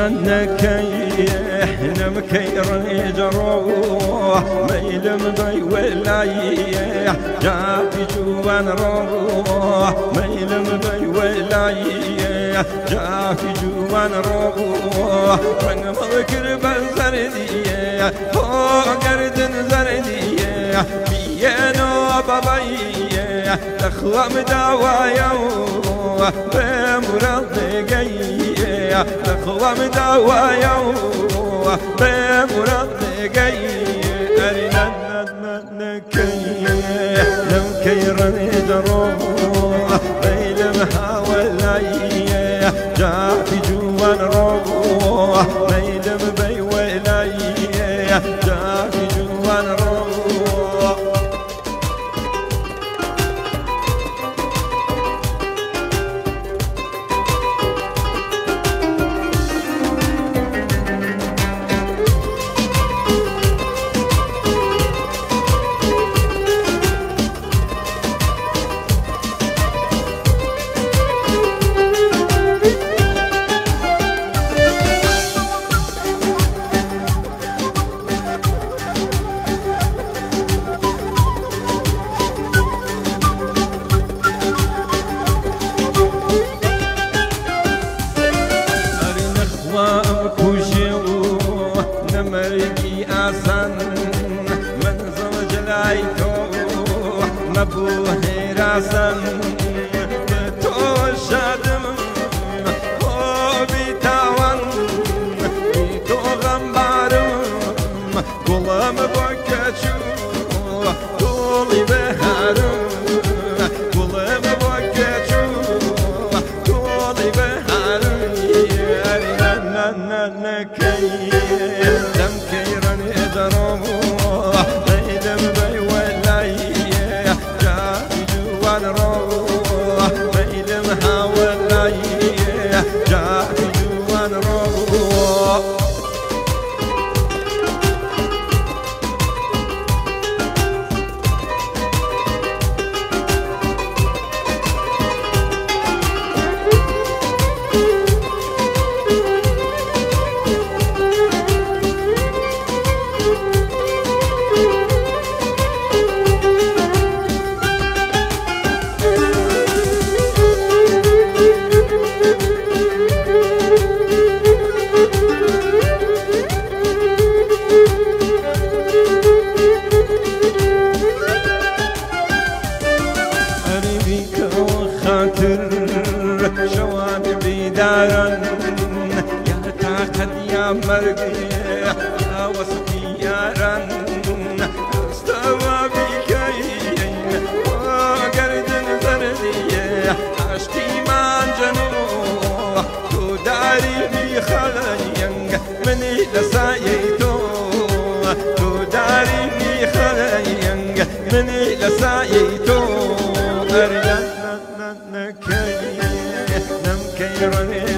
نمكي رجروح ميلم بي ولايه جافي جوان روح ميلم بي ولايه جافي جوان روح من مذكر بزرديه هو قردن زرديه بيانو بابايه تخوام دوايا بمرض جايه تخوام دوايا بمرض جايه أرنا نكي نمكي رميد روح بيلمها ولايه جافي جوان روح بيلم بي ولايه جافي جوان روح نمرقي آسان من زوج لايتو نبوه راسن تو شادم هو بيتاوان بيتو غمبارم قلم بوكاتشو طولي بهارم قلم بوكاتشو طولي بهارم نكي دمكيرن ادروح بيدم بي ولايه جافي جوان روح بيدم ها ولايه جافي جوان روح شوان بيدارن يا تاخد يا مرقي يا وسطي يا رن استوى بكي وقردن زردي عشتي ما جنوح تو داري بخلينك مني لسايتو تو داري بخلينك مني لسايتو أرجع نمكي